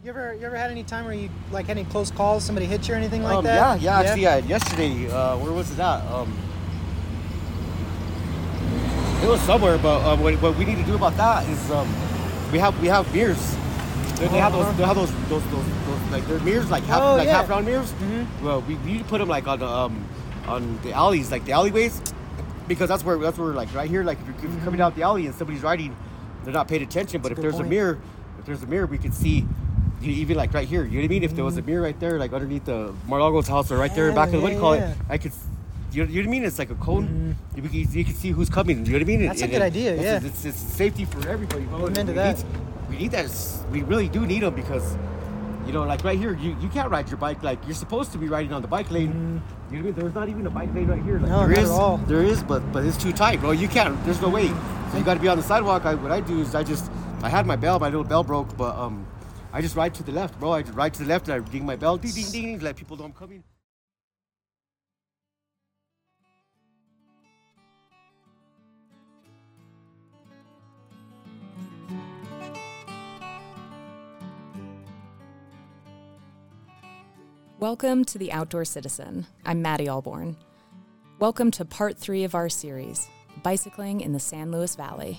You ever had any time where you like had any close calls, somebody hit you or anything like that? Yeah. Actually, yesterday, where was it at? It was somewhere, but what we need to do about that is we have mirrors. They have those like they're mirrors like half round mirrors. Mm-hmm. Well, we need to put them like on the alleys, like the alleyways, because that's where like right here, like if you're coming down the alley and somebody's riding, they're not paying attention. But if there's a mirror, we can see. Even like right here, you know what I mean? If there was a mirror right there, like underneath the Mar-a-Lago's house or right there back of the, what do you call it? I could, you know what I mean? It's like a cone. You can see who's coming. You know what I mean? That's a good idea. Yeah, it's safety for everybody. I'm into that. We need that. We really do need them because, you know, like right here, you can't ride your bike like you're supposed to be riding on the bike lane. You know what I mean? There's not even a bike lane right here. Like, no, not at all. There is, but it's too tight, bro. You can't. There's no way. So you got to be on the sidewalk. What I do is I had my little bell broke, but I just ride to the left, bro. I just ride to the left and I ding my bell, ding, ding, ding, let people know I'm coming. Welcome to The Outdoor Citizen. I'm Maddie Alborn. Welcome to part 3 of our series, Bicycling in the San Luis Valley.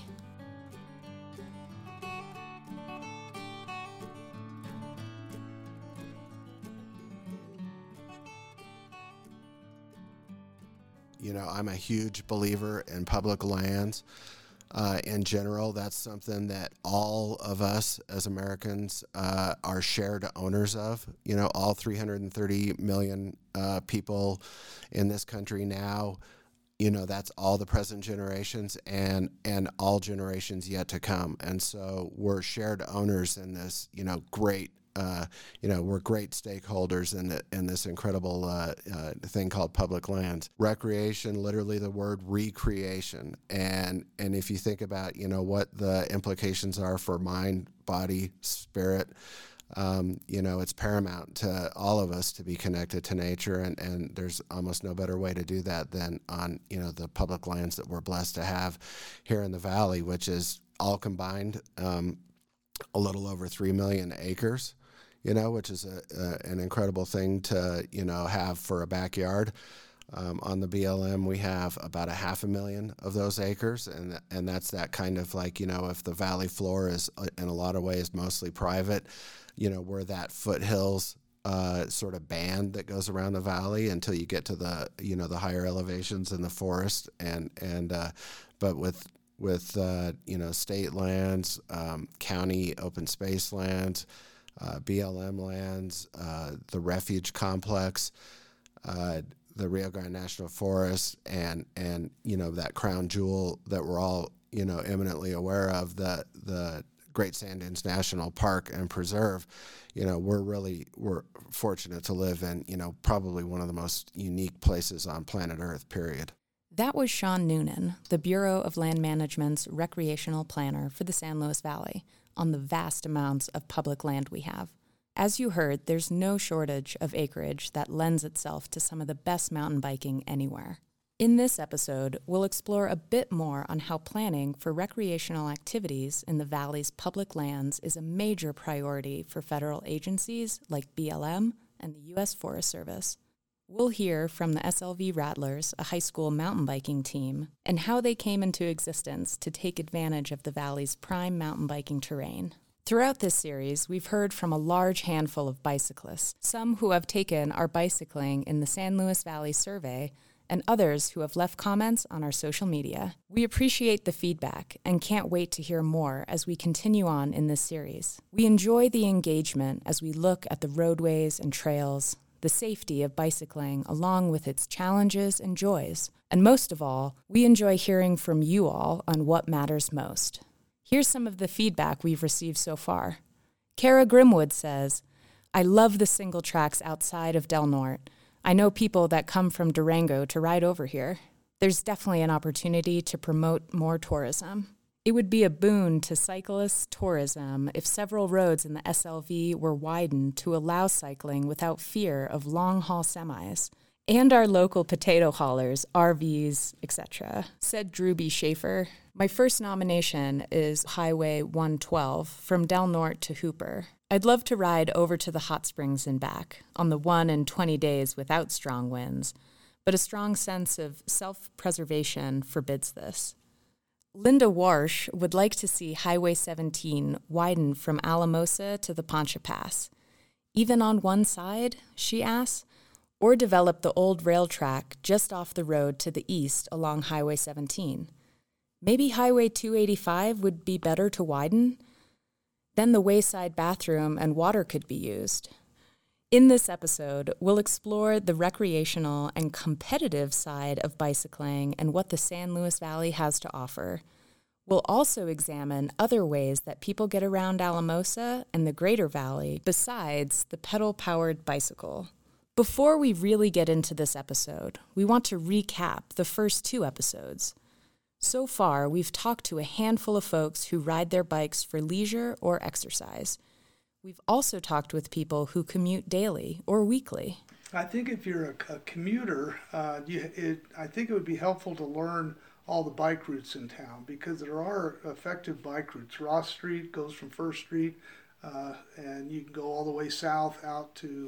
You know, I'm a huge believer in public lands. In general, that's something that all of us as Americans are shared owners of. You know, all 330 million people in this country now, you know, that's all the present generations and all generations yet to come. And so we're shared owners in this, you know, great we're great stakeholders in this incredible thing called public lands. Recreation, literally the word recreation. And if you think about, you know, what the implications are for mind, body, spirit, you know, it's paramount to all of us to be connected to nature. And there's almost no better way to do that than on, you know, the public lands that we're blessed to have here in the Valley, which is all combined a little over 3 million acres. You know, which is an incredible thing to, you know, have for a backyard. On the BLM, we have about 500,000 of those acres, and that's that kind of like, you know, if the valley floor is in a lot of ways mostly private, you know, we're that foothills sort of band that goes around the valley until you get to the, you know, the higher elevations in the forest, but with you know, state lands, county open space lands, BLM lands, the refuge complex, the Rio Grande National Forest, and you know, that crown jewel that we're all, you know, eminently aware of, the Great Sand Dunes National Park and Preserve. You know, we're fortunate to live in, you know, probably one of the most unique places on planet Earth, period. That was Sean Noonan, the Bureau of Land Management's recreational planner for the San Luis Valley, on the vast amounts of public land we have. As you heard, there's no shortage of acreage that lends itself to some of the best mountain biking anywhere. In this episode, we'll explore a bit more on how planning for recreational activities in the Valley's public lands is a major priority for federal agencies like BLM and the U.S. Forest Service. We'll hear from the SLV Rattlers, a high school mountain biking team, and how they came into existence to take advantage of the Valley's prime mountain biking terrain. Throughout this series, we've heard from a large handful of bicyclists, some who have taken our Bicycling in the San Luis Valley survey, and others who have left comments on our social media. We appreciate the feedback and can't wait to hear more as we continue on in this series. We enjoy the engagement as we look at the roadways and trails, the safety of bicycling along with its challenges and joys. And most of all, we enjoy hearing from you all on what matters most. Here's some of the feedback we've received so far. Kara Grimwood says, I love the single tracks outside of Del Norte. I know people that come from Durango to ride over here. There's definitely an opportunity to promote more tourism. It would be a boon to cyclist tourism if several roads in the SLV were widened to allow cycling without fear of long-haul semis. And our local potato haulers, RVs, etc., said Drew B. Schaefer. My first nomination is Highway 112 from Del Norte to Hooper. I'd love to ride over to the hot springs and back on the 1 in 20 days without strong winds, but a strong sense of self-preservation forbids this. Linda Warsh would like to see Highway 17 widen from Alamosa to the Poncha Pass. Even on one side, she asks, or develop the old rail track just off the road to the east along Highway 17. Maybe Highway 285 would be better to widen? Then the wayside bathroom and water could be used. In this episode, we'll explore the recreational and competitive side of bicycling and what the San Luis Valley has to offer. We'll also examine other ways that people get around Alamosa and the Greater Valley besides the pedal-powered bicycle. Before we really get into this episode, we want to recap the first 2 episodes. So far, we've talked to a handful of folks who ride their bikes for leisure or exercise. We've also talked with people who commute daily or weekly. I think if you're a commuter, I think it would be helpful to learn all the bike routes in town, because there are effective bike routes. Ross Street goes from First Street, and you can go all the way south out to,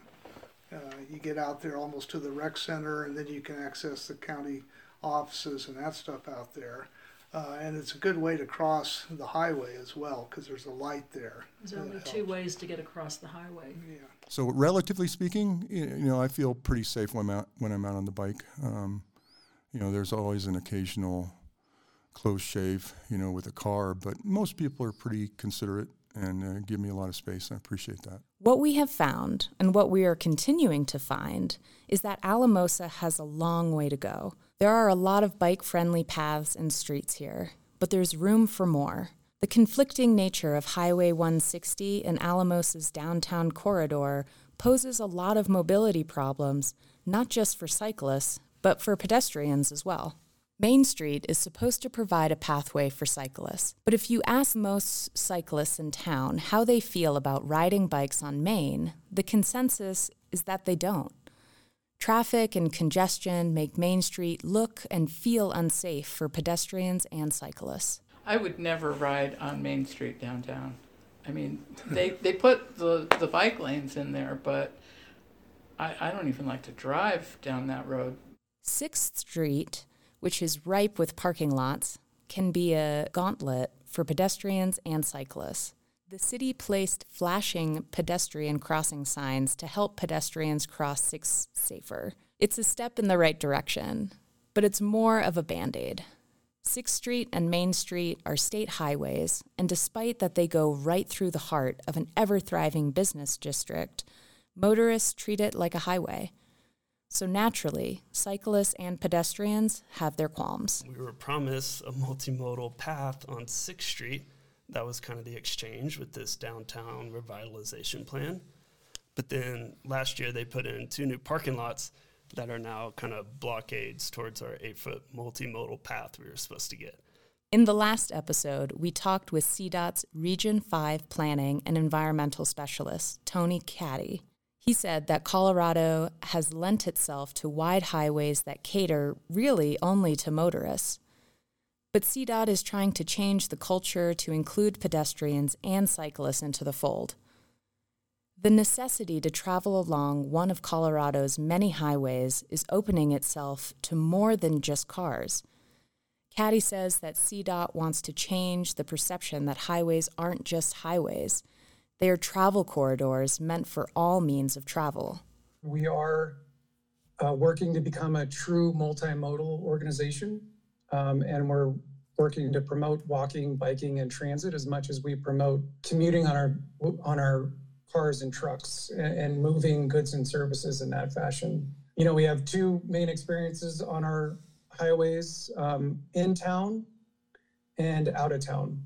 you get out there almost to the rec center, and then you can access the county offices and that stuff out there. And it's a good way to cross the highway as well, because there's a light there. There's only 2 ways to get across the highway. Yeah. So relatively speaking, I feel pretty safe when I'm out on the bike. There's always an occasional close shave, with a car, but most people are pretty considerate and give me a lot of space. I appreciate that. What we have found, and what we are continuing to find, is that Alamosa has a long way to go. There are a lot of bike-friendly paths and streets here, but there's room for more. The conflicting nature of Highway 160 and Alamosa's downtown corridor poses a lot of mobility problems, not just for cyclists, but for pedestrians as well. Main Street is supposed to provide a pathway for cyclists, but if you ask most cyclists in town how they feel about riding bikes on Main, the consensus is that they don't. Traffic and congestion make Main Street look and feel unsafe for pedestrians and cyclists. I would never ride on Main Street downtown. I mean, they put the bike lanes in there, but I don't even like to drive down that road. 6th Street, which is ripe with parking lots, can be a gauntlet for pedestrians and cyclists. The city placed flashing pedestrian crossing signs to help pedestrians cross 6th safer. It's a step in the right direction, but it's more of a Band-Aid. 6th Street and Main Street are state highways, and despite that they go right through the heart of an ever-thriving business district, motorists treat it like a highway. So naturally, cyclists and pedestrians have their qualms. We were promised a multimodal path on 6th Street. That was kind of the exchange with this downtown revitalization plan. But then last year they put in 2 new parking lots that are now kind of blockades towards our 8-foot multimodal path we were supposed to get. In the last episode, we talked with CDOT's Region 5 Planning and Environmental Specialist, Tony Caddy. He said that Colorado has lent itself to wide highways that cater really only to motorists. But CDOT is trying to change the culture to include pedestrians and cyclists into the fold. The necessity to travel along one of Colorado's many highways is opening itself to more than just cars. Caddy says that CDOT wants to change the perception that highways aren't just highways. They are travel corridors meant for all means of travel. We are working to become a true multimodal organization, and we're working to promote walking, biking, and transit as much as we promote commuting on our cars and trucks and moving goods and services in that fashion. We have 2 main experiences on our highways, in town and out of town.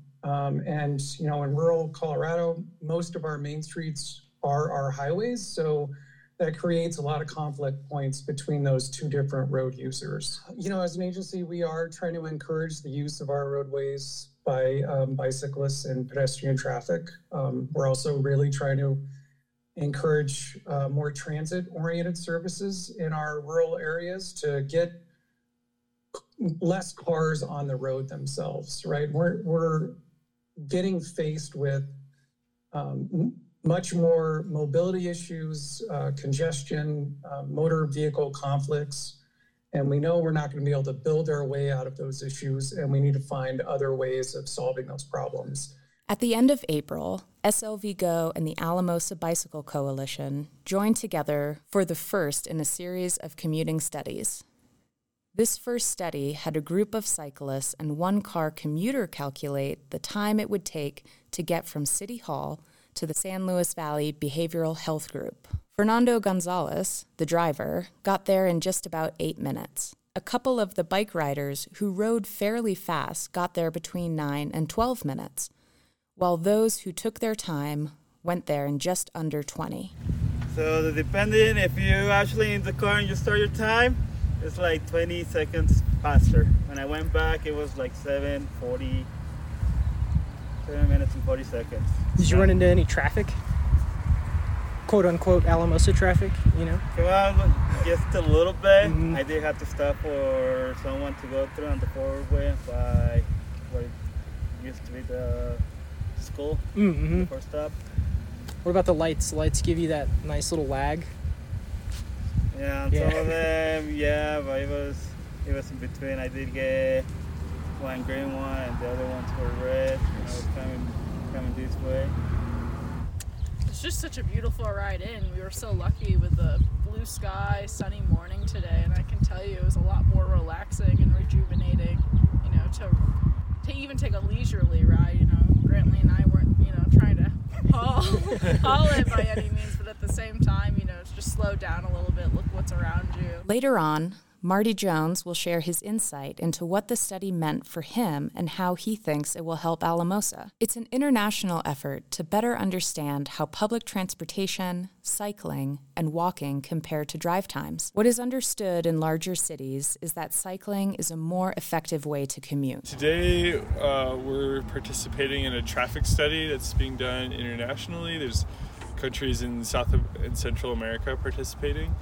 In rural Colorado, most of our main streets are our highways, so that creates a lot of conflict points between those 2 different road users. As an agency, we are trying to encourage the use of our roadways by bicyclists and pedestrian traffic. We're also really trying to encourage more transit-oriented services in our rural areas to get less cars on the road themselves, right? We're getting faced with much more mobility issues, congestion, motor vehicle conflicts. And we know we're not going to be able to build our way out of those issues, and we need to find other ways of solving those problems. At the end of April, SLV Go and the Alamosa Bicycle Coalition joined together for the first in a series of commuting studies. This first study had a group of cyclists and one-car commuter calculate the time it would take to get from City Hall to the San Luis Valley Behavioral Health Group. Fernando Gonzalez, the driver, got there in just about 8 minutes. A couple of the bike riders who rode fairly fast got there between 9 and 12 minutes, while those who took their time went there in just under 20. So depending if you actually in the car and you start your time, it's like 20 seconds faster. When I went back, it was like 7 minutes and 40 seconds. Did you run into any traffic? Quote unquote Alamosa traffic, you know? Well, just a little bit. I did have to stop for someone to go through on the forward by what used to be the school, the first stop. What about the lights? The lights give you that nice little lag? Yeah, some of them, but it was in between. I did get one green one and the other ones were red. I was coming this way. It's just such a beautiful ride in. We were so lucky with the blue sky, sunny morning today, and I can tell you it was a lot more relaxing and rejuvenating, you know, to even take a leisurely ride. You know, Grantley and I weren't, you know, trying to haul it by any means, but at the same time, you know, just slow down a little bit, look what's around you. Later on, Marty Jones will share his insight into what the study meant for him and how he thinks it will help Alamosa. It's an international effort to better understand how public transportation, cycling, and walking compare to drive times. What is understood in larger cities is that cycling is a more effective way to commute. Today, we're participating in a traffic study that's being done internationally. There's countries in South and Central America participating.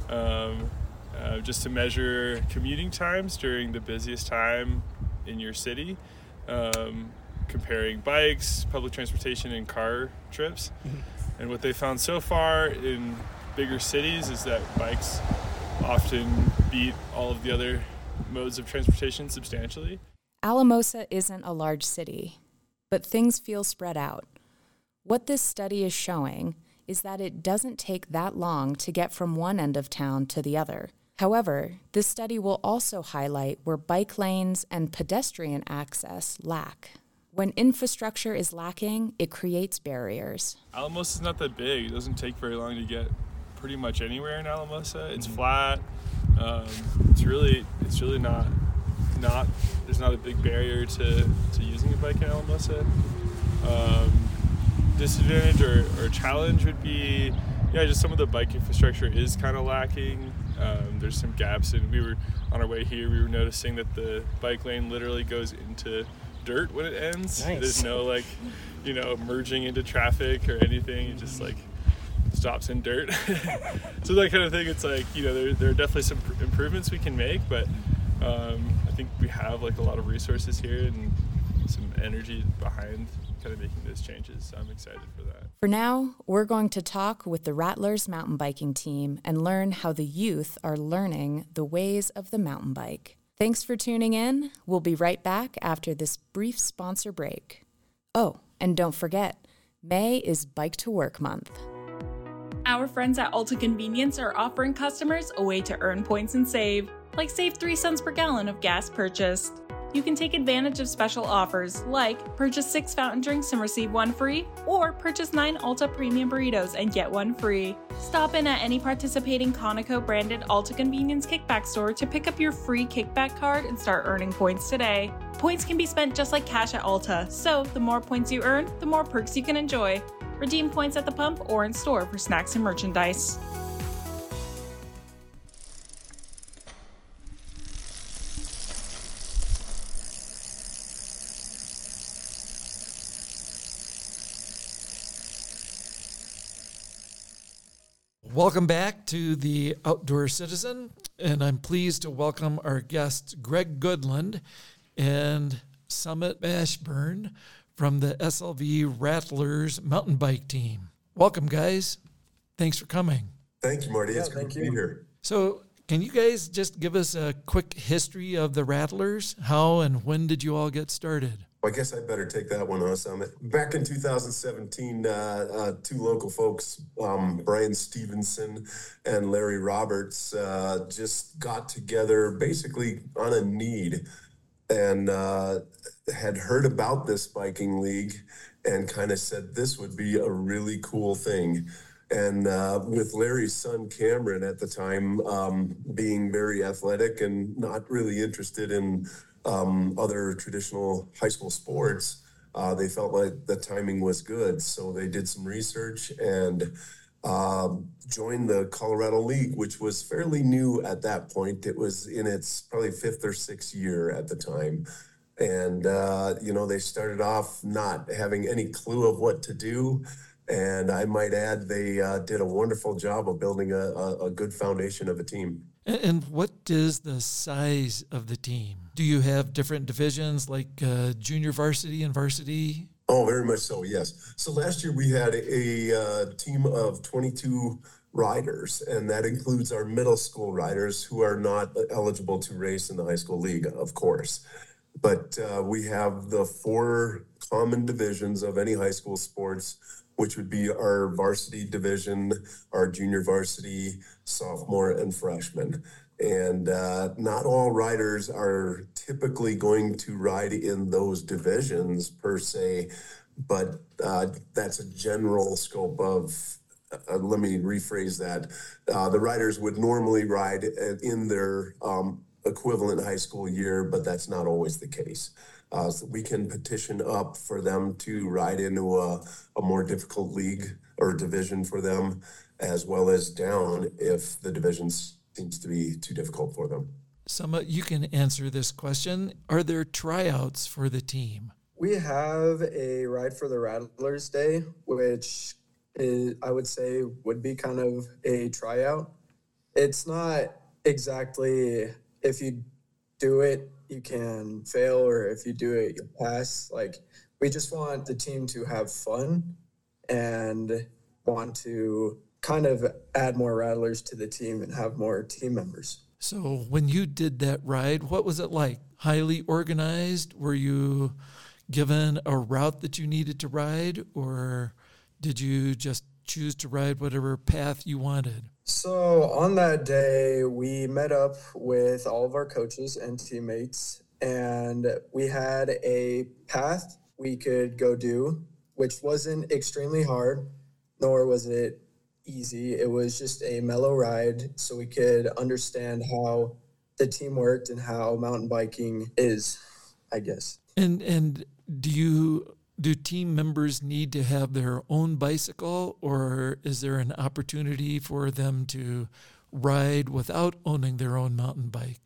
Just to measure commuting times during the busiest time in your city, comparing bikes, public transportation, and car trips. And what they found so far in bigger cities is that bikes often beat all of the other modes of transportation substantially. Alamosa isn't a large city, but things feel spread out. What this study is showing is that it doesn't take that long to get from one end of town to the other. However, this study will also highlight where bike lanes and pedestrian access lack. When infrastructure is lacking, it creates barriers. Alamosa is not that big. It doesn't take very long to get pretty much anywhere in Alamosa. It's flat. It's really not. There's not a big barrier to using a bike in Alamosa. Disadvantage or challenge would be, just some of the bike infrastructure is kind of lacking. There's some gaps, and we were on our way here. We were noticing that the bike lane literally goes into dirt when it ends. Nice. There's no merging into traffic or anything. It just stops in dirt. So that kind of thing. It's there are definitely some improvements we can make, but I think we have a lot of resources here and some energy behind kind of making those changes. So I'm excited for that. For now, we're going to talk with the Rattlers mountain biking team and learn how the youth are learning the ways of the mountain bike. Thanks for tuning in. We'll be right back after this brief sponsor break. Oh, and don't forget, May is Bike to Work Month. Our friends at Alta Convenience are offering customers a way to earn points and save, like save 3 cents per gallon of gas purchased. You can take advantage of special offers like purchase 6 fountain drinks and receive 1 free, or purchase 9 Alta Premium Burritos and get 1 free. Stop in at any participating Conoco branded Alta Convenience Kickback store to pick up your free kickback card and start earning points today. Points can be spent just like cash at Alta, so the more points you earn, the more perks you can enjoy. Redeem points at the pump or in store for snacks and merchandise. Welcome back to the Outdoor Citizen, and I'm pleased to welcome our guests Greg Goodland and Summit Ashburn from the SLV Rattlers mountain bike team. Welcome, guys. Thanks for coming. Thank you, Marty. It's good to be here. So can you guys just give us a quick history of the Rattlers? How and when did you all get started? Well, I guess I better take that one, huh, Summit? Back in 2017, two local folks, Brian Stevenson and Larry Roberts, just got together basically on a need and had heard about this biking league and kind of said this would be a really cool thing. And with Larry's son, Cameron, at the time, being very athletic and not really interested in other traditional high school sports, they felt like the timing was good. So they did some research and joined the Colorado League, which was fairly new at that point. It was in its probably 5th or 6th year at the time. And, they started off not having any clue of what to do. And I might add, they did a wonderful job of building a good foundation of a team. And what is the size of the team? Do you have different divisions like junior varsity and varsity? Oh, very much so, yes. So last year we had a team of 22 riders, and that includes our middle school riders who are not eligible to race in the high school league, of course. But we have the 4 common divisions of any high school sports, which would be our varsity division, our junior varsity, sophomore, and freshman. And not all riders are typically going to ride in those divisions per se, but that's a general scope of, let me rephrase that. The riders would normally ride in their equivalent high school year, but that's not always the case. So we can petition up for them to ride into a more difficult league or division for them, as well as down if the division seems to be too difficult for them. Summa, you can answer this question. Are there tryouts for the team? We have a Ride for the Rattlers Day, which is, I would say, would be kind of a tryout. It's not exactly if you do it, you can fail, or if you do it, you pass. Like, we just want the team to have fun and want to kind of add more Rattlers to the team and have more team members. So when you did that ride, what was it like? Highly organized? Were you given a route that you needed to ride, or did you just choose to ride whatever path you wanted? So on that day, we met up with all of our coaches and teammates, and we had a path we could go do, which wasn't extremely hard, nor was it easy. It was just a mellow ride so we could understand how the team worked and how mountain biking is, I guess. And do team members need to have their own bicycle, or is there an opportunity for them to ride without owning their own mountain bike?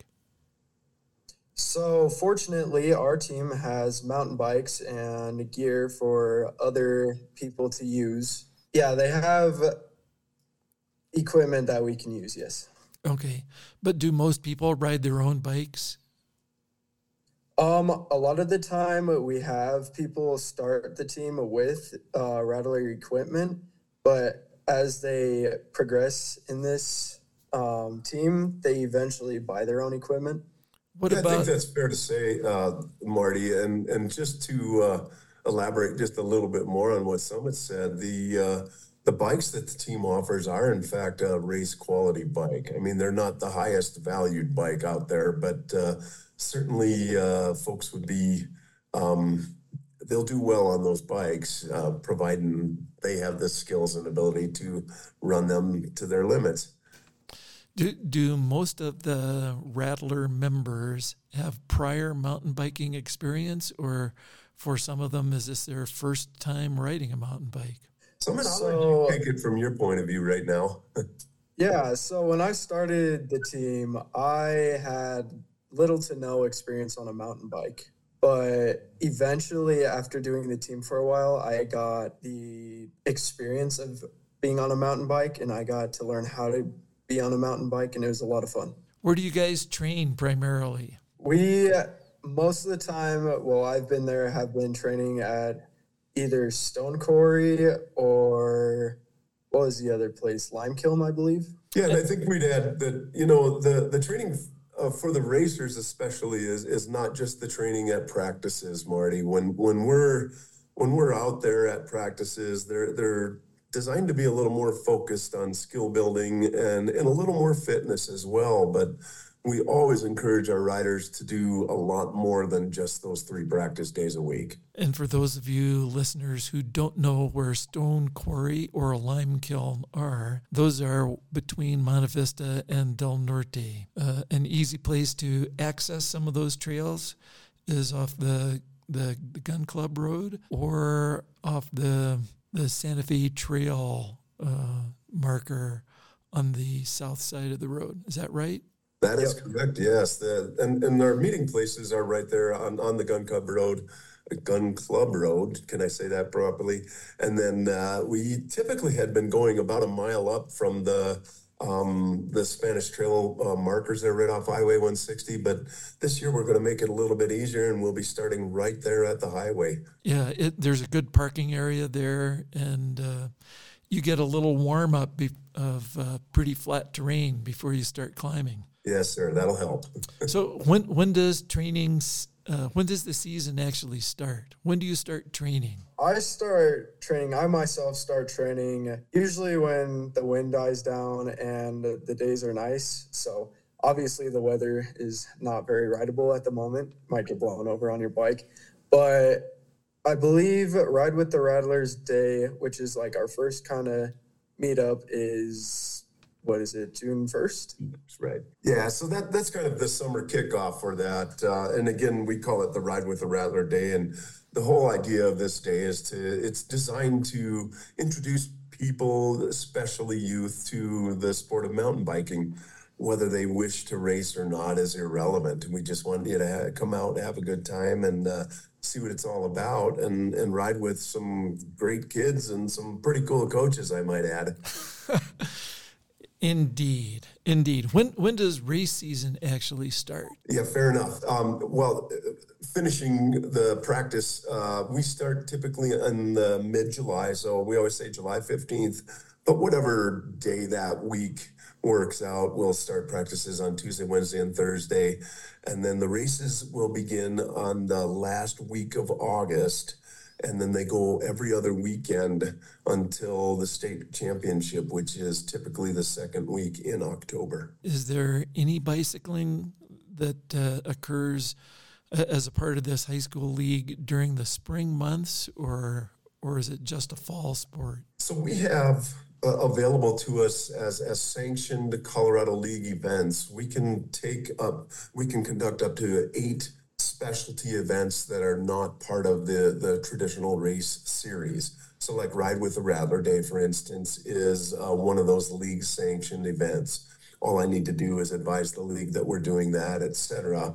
So fortunately, our team has mountain bikes and gear for other people to use. Yeah, they have equipment that we can use, yes. Okay. But do most people ride their own bikes? A lot of the time we have people start the team with Rattler equipment, but as they progress in this team, they eventually buy their own equipment. I think that's fair to say, Marty, and just to elaborate just a little bit more on what Summit said, the bikes that the team offers are, in fact, a race quality bike. I mean, they're not the highest valued bike out there, but certainly folks would be, they'll do well on those bikes, providing they have the skills and ability to run them to their limits. Do most of the Rattler members have prior mountain biking experience, or for some of them, is this their first time riding a mountain bike? Summit, I'll let you take it from your point of view right now. Yeah, so when I started the team, I had little to no experience on a mountain bike. But eventually, after doing the team for a while, I got the experience of being on a mountain bike, and I got to learn how to be on a mountain bike, and it was a lot of fun. Where do you guys train primarily? We, most of the time, have been training at either Stone Quarry or what was the other place? Limekiln, I believe. Yeah, and I think we'd add that, you know, the training for the racers especially is not just the training at practices, Marty. When we're out there at practices, they're designed to be a little more focused on skill building and a little more fitness as well. But we always encourage our riders to do a lot more than just those 3 practice days a week. And for those of you listeners who don't know where Stone Quarry or Limekiln are, those are between Monte Vista and Del Norte. An easy place to access some of those trails is off the Gun Club Road or off the Santa Fe Trail marker on the south side of the road. Is that right? That is correct, yes. And our meeting places are right there on the Gun Club Road. Can I say that properly? And then we typically had been going about a mile up from the Spanish Trail markers there right off Highway 160. But this year we're going to make it a little bit easier, and we'll be starting right there at the highway. Yeah, there's a good parking area there, and you get a little warm up of pretty flat terrain before you start climbing. Yes, sir. That'll help. So when does the season actually start? When do you start training? I myself start training usually when the wind dies down and the days are nice. So obviously the weather is not very rideable at the moment. Might get blown over on your bike. But I believe Ride with the Rattlers Day, which is like our first kind of meetup, is... what is it, June 1st? That's right. Yeah, so that's kind of the summer kickoff for that. And again, we call it the Ride with the Rattler Day. And the whole idea of this day it's designed to introduce people, especially youth, to the sport of mountain biking. Whether they wish to race or not is irrelevant. And we just want you to come out and have a good time and see what it's all about and ride with some great kids and some pretty cool coaches, I might add. Indeed. When does race season actually start? Yeah, fair enough. Finishing the practice, we start typically in the mid-July, so we always say July 15th, but whatever day that week works out, we'll start practices on Tuesday, Wednesday, and Thursday, and then the races will begin on the last week of August. And then they go every other weekend until the state championship, which is typically the second week in October. Is there any bicycling that occurs as a part of this high school league during the spring months, or is it just a fall sport? So we have available to us as sanctioned Colorado League events. We can conduct up to 8 specialty events that are not part of the traditional race series. So like Ride with the Rattler Day, for instance, is one of those league sanctioned events. All I need to do is advise the league that we're doing that, etc.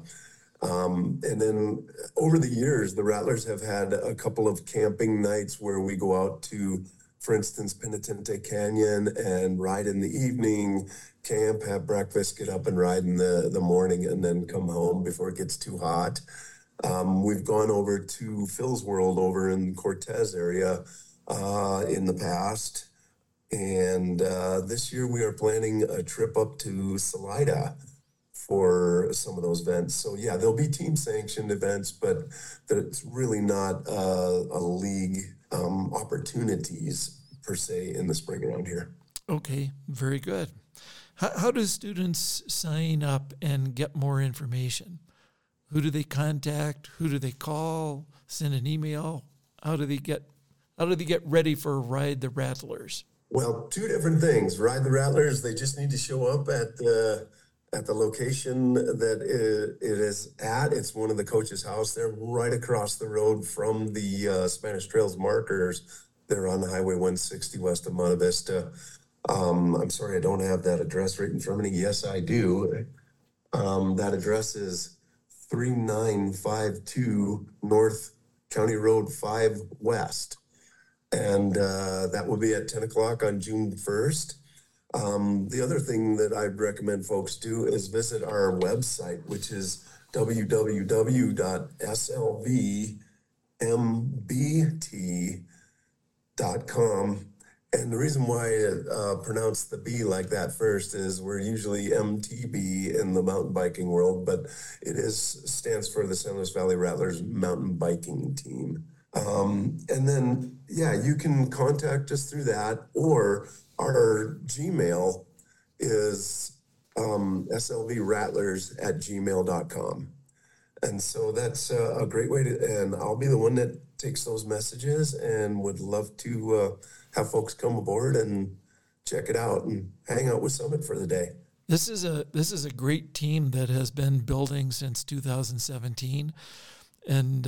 And then over the years, the Rattlers have had a couple of camping nights where we go out to, for instance, Penitente Canyon and ride in the evening, camp, have breakfast, get up and ride in the morning, and then come home before it gets too hot. We've gone over to Phil's World over in Cortez area in the past. And this year we are planning a trip up to Salida for some of those events. So yeah, there'll be team sanctioned events, but it's really not a league opportunities per se in the spring around here. Okay, very good. How do students sign up and get more information? Who do they contact? Who do they call? Send an email? How do they get ready for Ride the Rattlers? Well, 2 different things. Ride the Rattlers, they just need to show up at the location that it is at. It's one of the coaches' house. They're right across the road from the Spanish Trails markers. They're on Highway 160 west of Monte Vista. I'm sorry, I don't have that address right in front of me. Yes, I do. That address is 3952 North County Road 5 West. And that will be at 10 o'clock on June 1st. The other thing that I'd recommend folks do is visit our website, which is www.slvmbt.com. And the reason why it pronounced the B like that first is we're usually MTB in the mountain biking world, but it stands for the San Luis Valley Rattlers Mountain Biking Team. And then, you can contact us through that, or our Gmail is slvrattlers@gmail.com. And so that's a great way and I'll be the one that takes those messages and would love to have folks come aboard and check it out and hang out with Summit for the day. This is a great team that has been building since 2017. And,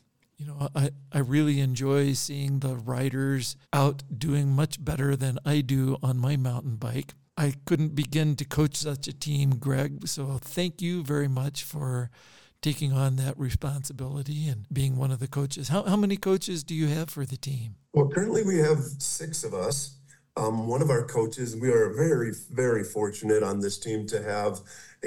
I really enjoy seeing the riders out doing much better than I do on my mountain bike. I couldn't begin to coach such a team, Greg. So thank you very much for taking on that responsibility and being one of the coaches. How many coaches do you have for the team? Well, currently we have 6 of us. One of our coaches, we are very, very fortunate on this team to have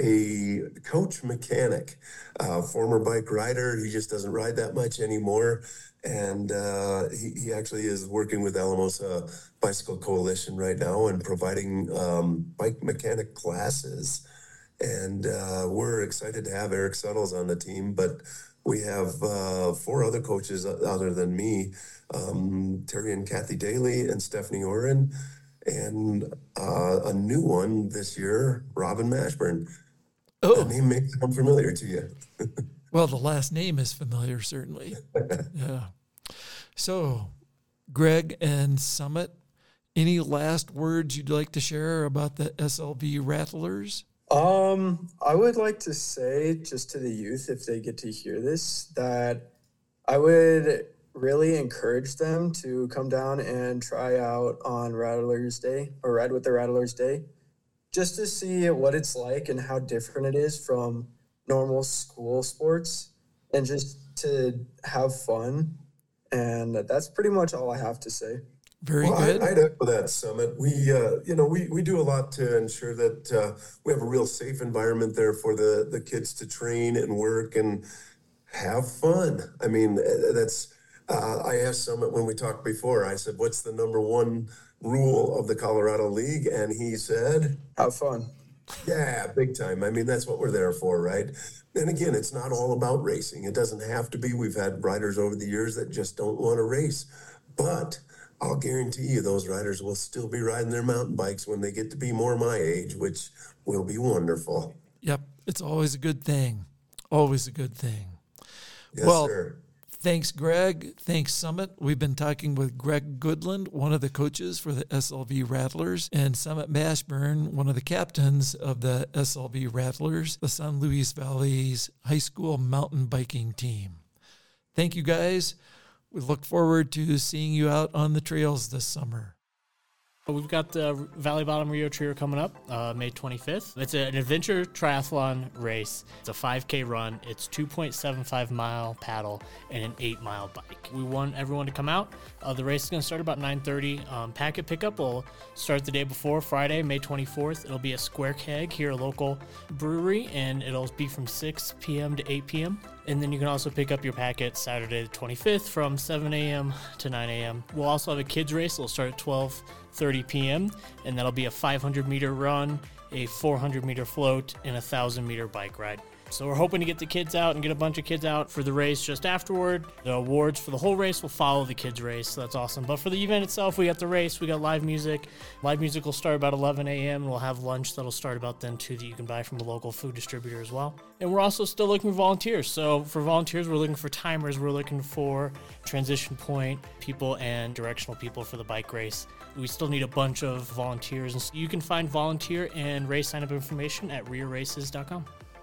a coach mechanic, former bike rider. He just doesn't ride that much anymore. And he actually is working with Alamosa Bicycle Coalition right now and providing bike mechanic classes. And we're excited to have Eric Suttles on the team, but we have 4 other coaches other than me, Terry and Kathy Daly and Stephanie Oren, and a new one this year, Robin Mashburn. Oh. That name may sound familiar to you. Well, the last name is familiar, certainly. Yeah. So, Greg and Summit, any last words you'd like to share about the SLV Rattlers? I would like to say just to the youth, if they get to hear this, that I would really encourage them to come down and try out on Rattlers Day or Ride with the Rattlers Day, just to see what it's like and how different it is from normal school sports and just to have fun. And that's pretty much all I have to say. Very good. I'd echo that, Summit. We do a lot to ensure that we have a real safe environment there for the kids to train and work and have fun. I mean, that's, I asked Summit when we talked before, I said, what's the number one rule of the Colorado League? And he said, have fun. Yeah, big time. I mean, that's what we're there for, right? And again, it's not all about racing. It doesn't have to be. We've had riders over the years that just don't want to race. But I'll guarantee you those riders will still be riding their mountain bikes when they get to be more my age, which will be wonderful. Yep. It's always a good thing. Always a good thing. Yes, well, sir. Thanks, Greg. Thanks, Summit. We've been talking with Greg Goodland, one of the coaches for the SLV Rattlers, and Summit Mashburn, one of the captains of the SLV Rattlers, the San Luis Valley's high school mountain biking team. Thank you, guys. We look forward to seeing you out on the trails this summer. We've got the Valley Bottom Rio Trio coming up May 25th. It's an adventure triathlon race. It's a 5K run. It's 2.75 mile paddle and an 8 mile bike. We want everyone to come out. The race is going to start about 9:30. Packet pickup will start the day before, Friday, May 24th. It'll be a Square Keg here, a local brewery, and it'll be from 6 p.m. to 8 p.m. And then you can also pick up your packet Saturday the 25th from 7 a.m. to 9 a.m. We'll also have a kids race. It'll start at 12:30 p.m. and that'll be a 500-meter run, a 400-meter float, and a 1,000-meter bike ride. So we're hoping to get the kids out and get a bunch of kids out for the race just afterward. The awards for the whole race will follow the kids' race, so that's awesome. But for the event itself, we got the race, we got live music. Live music will start about 11 a.m. and we'll have lunch that'll start about then too that you can buy from a local food distributor as well. And we're also still looking for volunteers. So for volunteers, we're looking for timers, we're looking for transition point people and directional people for the bike race. We still need a bunch of volunteers. And so you can find volunteer and race sign-up information at rearraces.com.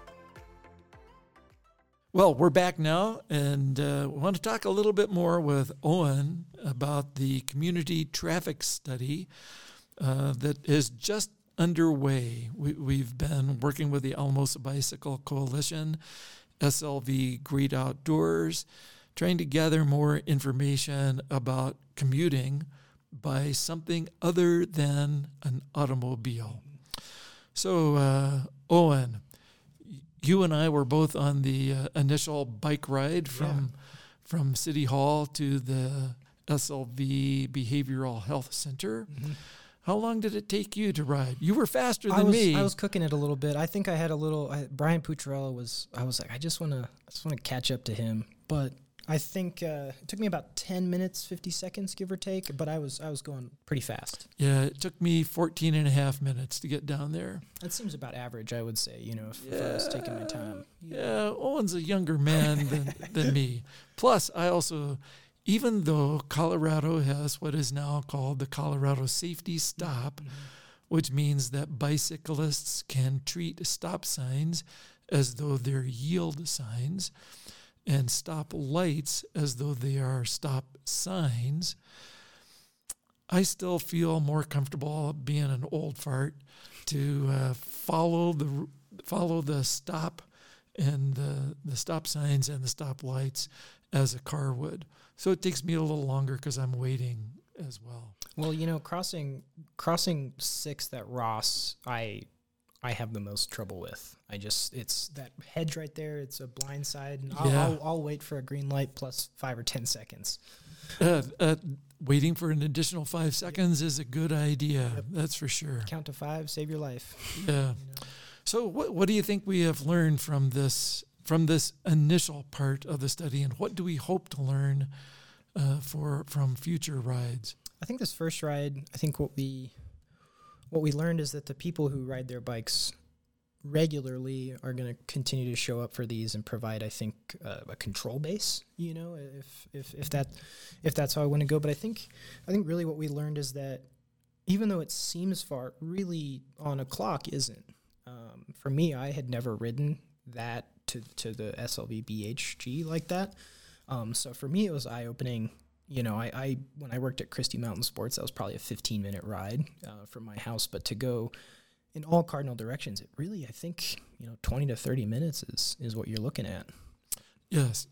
Well, we're back now, and we want to talk a little bit more with Owen about the community traffic study that is just underway. We've been working with the Alamosa Bicycle Coalition, SLV Great Outdoors, trying to gather more information about commuting by something other than an automobile. So, Owen, you and I were both on the initial bike ride from City Hall to the SLV Behavioral Health Center. Mm-hmm. How long did it take you to ride? You were faster than me. I was cooking it a little bit. I think I had a little. Brian Pucciarella was. I was like, I just want to catch up to him. But I think it took me about 10 minutes, 50 seconds, give or take. But I was going pretty fast. Yeah, it took me 14 and a half minutes to get down there. That seems about average, I would say. If I was taking my time. Yeah, Owen's a younger man than me. Plus, I also. Even though Colorado has what is now called the Colorado Safety Stop, which means that bicyclists can treat stop signs as though they're yield signs and stop lights as though they are stop signs, I still feel more comfortable being an old fart to follow the stop and the stop signs and the stop lights as a car would. So it takes me a little longer because I'm waiting as well. Well, crossing 6th at Ross, I have the most trouble with. It's that hedge right there. It's a blind side, and I'll wait for a green light plus 5 or 10 seconds. Waiting for an additional 5 seconds is a good idea. Yep. That's for sure. Count to 5, save your life. Yeah. So what do you think we have learned from this initial part of the study, and what do we hope to learn from future rides? I think this first ride, what we learned is that the people who ride their bikes regularly are going to continue to show up for these and provide, I think, a control base. If that's how I want to go. But I think really what we learned is that even though it seems far, really on a clock isn't. For me, I had never ridden that to the SLV BHG like that. So for me, it was eye-opening. I when I worked at Christie Mountain Sports, that was probably a 15-minute ride from my house. But to go in all cardinal directions, it really, I think, 20 to 30 minutes is what you're looking at. Yes.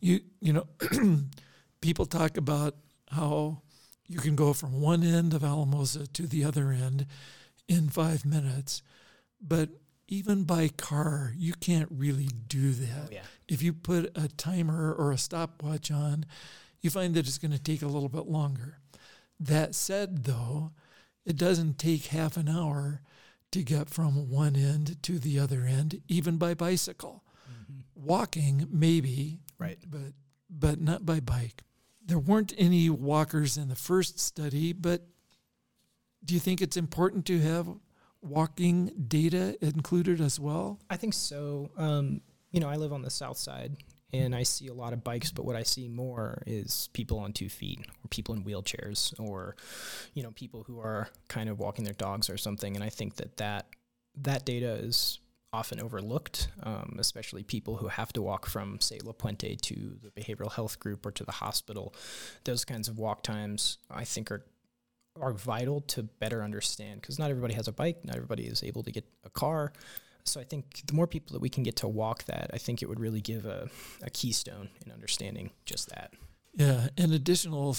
People talk about how you can go from one end of Alamosa to the other end in 5 minutes. But even by car, you can't really do that. Oh, yeah. If you put a timer or a stopwatch on, you find that it's going to take a little bit longer. That said, though, it doesn't take half an hour to get from one end to the other end, even by bicycle. Mm-hmm. Walking, maybe, right, but not by bike. There weren't any walkers in the first study, but do you think it's important to have walking data included as well? I think so. I live on the south side, and I see a lot of bikes, but what I see more is people on 2 feet, or people in wheelchairs, or people who are kind of walking their dogs or something. And I think that data is often overlooked, especially people who have to walk from, say, La Puente to the behavioral health group or to the hospital. Those kinds of walk times, I think, are vital to better understand, because not everybody has a bike, not everybody is able to get a car. So I think the more people that we can get to walk that, I think it would really give a keystone in understanding just that. Yeah, and additional,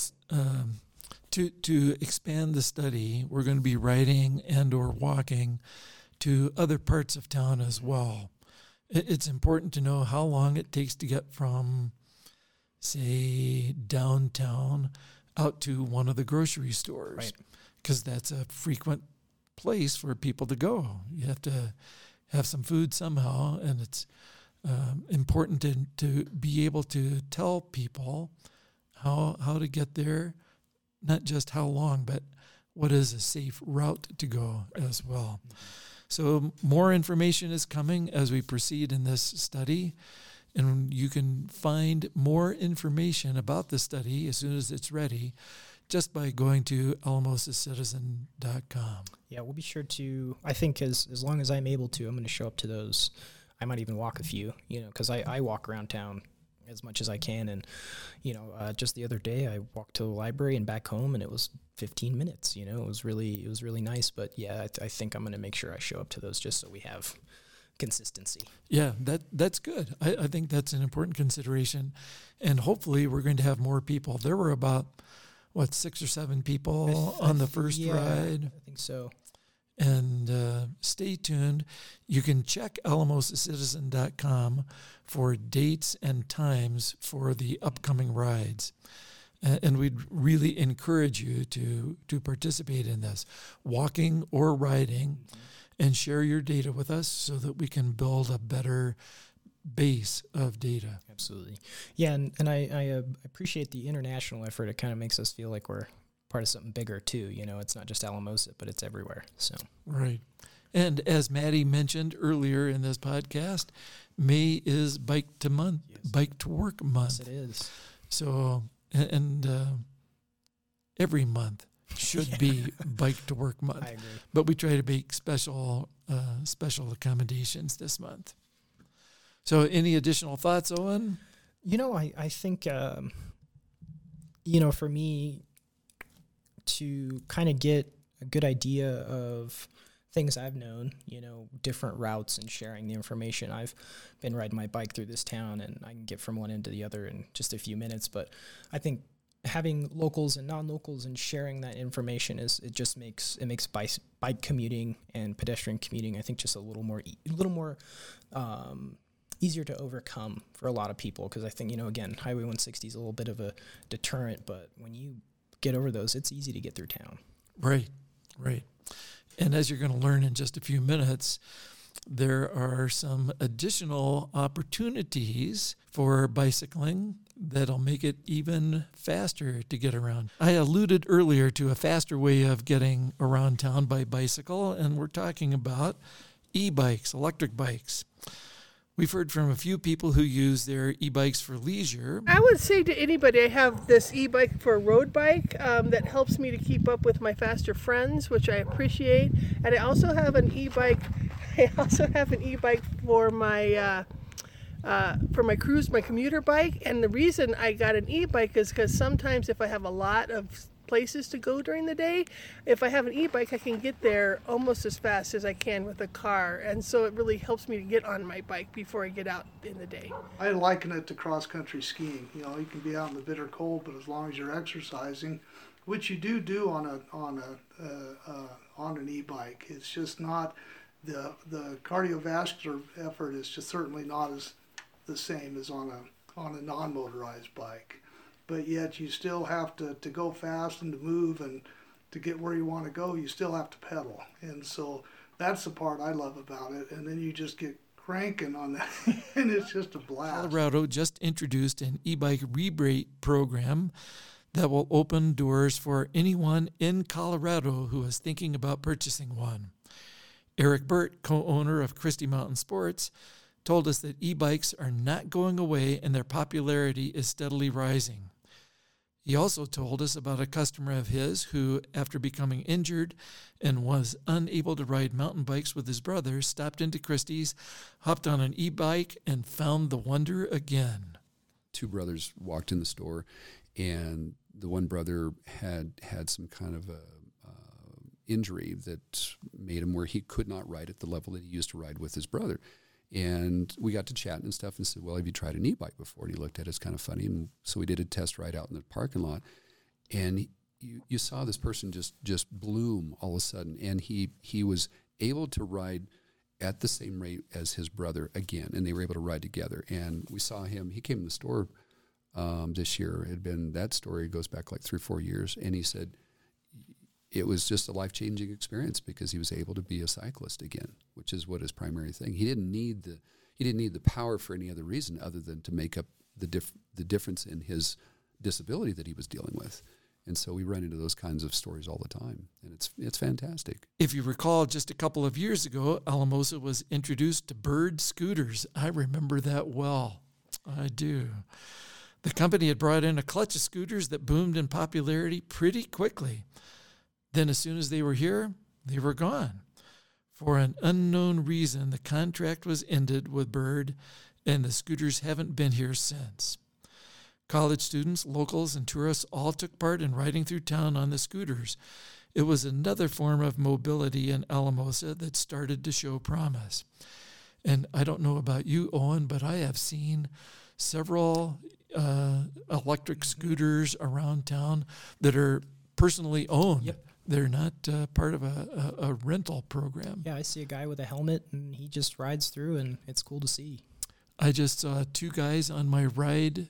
to expand the study, we're going to be riding and or walking to other parts of town as well. It's important to know how long it takes to get from, say, downtown out to one of the grocery stores, right? Because that's a frequent place for people to go. You have to have some food somehow, and it's important to be able to tell people how to get there, not just how long, but what is a safe route to go as well. So more information is coming as we proceed in this study, and you can find more information about the study as soon as it's ready just by going to alamosacitizen.com. Yeah, we'll be sure to, I think as long as I'm able to, I'm going to show up to those. I might even walk a few, because I walk around town as much as I can. And, just the other day I walked to the library and back home, and it was 15 minutes, it was really nice. But yeah, I think I'm going to make sure I show up to those just so we have consistency. Yeah, that's good. I think that's an important consideration. And hopefully we're going to have more people. There were about, 6 or 7 people on the first ride? I think so. And stay tuned. You can check alamosacitizen.com for dates and times for the upcoming rides. And we'd really encourage you to participate in this, walking or riding, and share your data with us so that we can build a better base of data. Absolutely. Yeah, and I appreciate the international effort. It kind of makes us feel like we're part of something bigger too. You know, it's not just Alamosa, but it's everywhere. So right. And as Maddie mentioned earlier in this podcast, May is Bike to Work Month. Yes, it is. So, and every month should be Bike to Work Month. I agree. But we try to make special accommodations this month. So any additional thoughts, Owen? You know, I think, for me to kind of get a good idea of things I've known, different routes and sharing the information. I've been riding my bike through this town and I can get from one end to the other in just a few minutes. But I think having locals and non-locals and sharing that information makes bike commuting and pedestrian commuting, I think, just a little more easier to overcome for a lot of people. Because I think, again, Highway 160 is a little bit of a deterrent, but when you get over those, it's easy to get through town. Right. And as you're going to learn in just a few minutes, there are some additional opportunities for bicycling that'll make it even faster to get around. I alluded earlier to a faster way of getting around town by bicycle, and we're talking about e-bikes, electric bikes. We've heard from a few people who use their e-bikes for leisure. I would say to anybody, I have this e-bike for a road bike that helps me to keep up with my faster friends, which I appreciate. And I also have an e-bike. For my cruise, my commuter bike. And the reason I got an e-bike is because sometimes if I have a lot of places to go during the day, if I have an e-bike, I can get there almost as fast as I can with a car, and so it really helps me to get on my bike before I get out in the day. I liken it to cross-country skiing. You can be out in the bitter cold, but as long as you're exercising, which you do on an e-bike, it's just not the cardiovascular effort is just certainly not as the same as on a non-motorized bike. But yet you still have to go fast and to move, and to get where you want to go, you still have to pedal. And so that's the part I love about it. And then you just get cranking on that, and it's just a blast. Colorado just introduced an e-bike rebate program that will open doors for anyone in Colorado who is thinking about purchasing one. Eric Burt, co-owner of Christie Mountain Sports, told us that e-bikes are not going away and their popularity is steadily rising. He also told us about a customer of his who, after becoming injured and was unable to ride mountain bikes with his brother, stopped into Christie's, hopped on an e-bike, and found the wonder again. Two brothers walked in the store, and the one brother had some kind of a injury that made him where he could not ride at the level that he used to ride with his brother. And we got to chatting and stuff and said, well, have you tried an e-bike before? And he looked at us kind of funny. And so we did a test ride out in the parking lot. And you saw this person just bloom all of a sudden. And he was able to ride at the same rate as his brother again. And they were able to ride together. And we saw him. He came in the store this year. That story goes back like 3 or 4 years. And he said, it was just a life-changing experience because he was able to be a cyclist again, which is what his primary thing. He didn't need the power for any other reason other than to make up the difference in his disability that he was dealing with. And so we run into those kinds of stories all the time, and it's fantastic. If you recall, just a couple of years ago, Alamosa was introduced to Bird scooters. I remember that well. I do. The company had brought in a clutch of scooters that boomed in popularity pretty quickly. Then as soon as they were here, they were gone. For an unknown reason, the contract was ended with Bird, and the scooters haven't been here since. College students, locals, and tourists all took part in riding through town on the scooters. It was another form of mobility in Alamosa that started to show promise. And I don't know about you, Owen, but I have seen several electric scooters around town that are personally owned. Yep. They're not part of a rental program. Yeah, I see a guy with a helmet, and he just rides through, and it's cool to see. I just saw three guys on my ride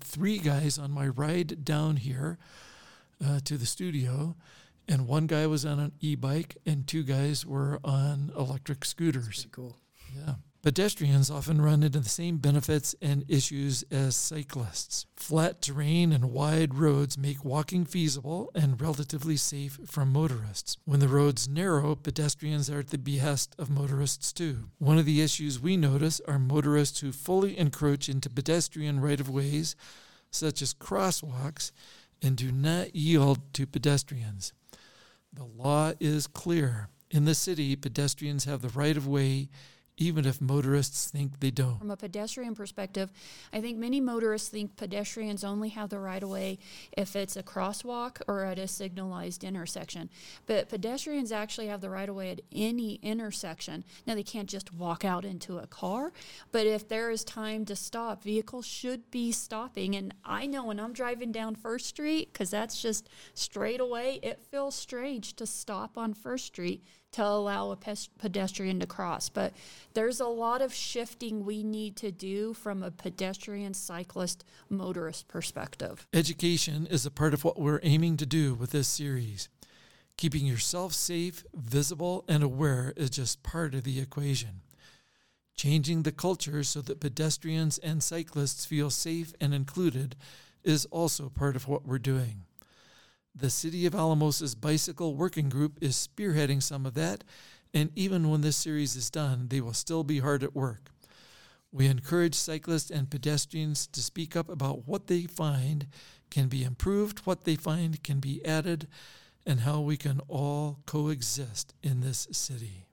down here to the studio, and one guy was on an e-bike and two guys were on electric scooters. That's pretty cool. Yeah. Pedestrians often run into the same benefits and issues as cyclists. Flat terrain and wide roads make walking feasible and relatively safe for motorists. When the roads narrow, pedestrians are at the behest of motorists too. One of the issues we notice are motorists who fully encroach into pedestrian right-of-ways, such as crosswalks, and do not yield to pedestrians. The law is clear. In the city, pedestrians have the right-of-way even if motorists think they don't. From a pedestrian perspective, I think many motorists think pedestrians only have the right of way if it's a crosswalk or at a signalized intersection. But pedestrians actually have the right of way at any intersection. Now, they can't just walk out into a car, but if there is time to stop, vehicles should be stopping. And I know when I'm driving down First Street, because that's just straight away, it feels strange to stop on First Street to allow a pedestrian to cross. But there's a lot of shifting we need to do from a pedestrian, cyclist, motorist perspective. Education is a part of what we're aiming to do with this series. Keeping yourself safe, visible, and aware is just part of the equation. Changing the culture so that pedestrians and cyclists feel safe and included is also part of what we're doing. The City of Alamosa's Bicycle Working Group is spearheading some of that, and even when this series is done, they will still be hard at work. We encourage cyclists and pedestrians to speak up about what they find can be improved, what they find can be added, and how we can all coexist in this city.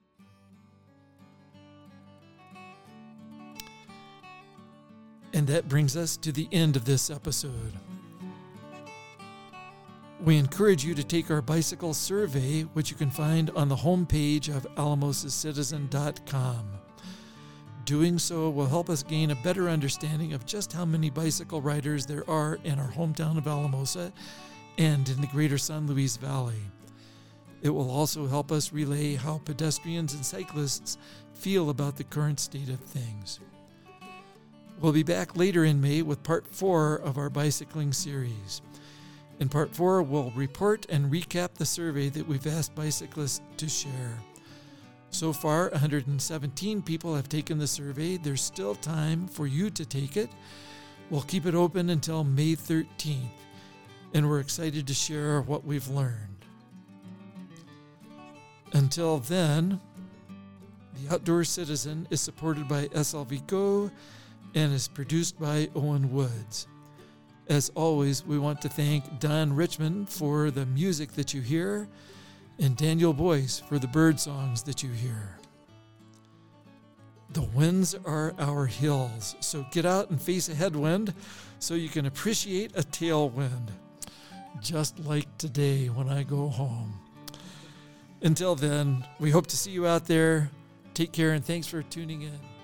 And that brings us to the end of this episode. We encourage you to take our bicycle survey, which you can find on the homepage of alamosacitizen.com. Doing so will help us gain a better understanding of just how many bicycle riders there are in our hometown of Alamosa and in the greater San Luis Valley. It will also help us relay how pedestrians and cyclists feel about the current state of things. We'll be back later in May with part 4 of our bicycling series. In part 4, we'll report and recap the survey that we've asked bicyclists to share. So far, 117 people have taken the survey. There's still time for you to take it. We'll keep it open until May 13th, and we're excited to share what we've learned. Until then, The Outdoor Citizen is supported by SLV Go and is produced by Owen Woods. As always, we want to thank Don Richmond for the music that you hear and Daniel Boyce for the bird songs that you hear. The winds are our hills, so get out and face a headwind so you can appreciate a tailwind, just like today when I go home. Until then, we hope to see you out there. Take care and thanks for tuning in.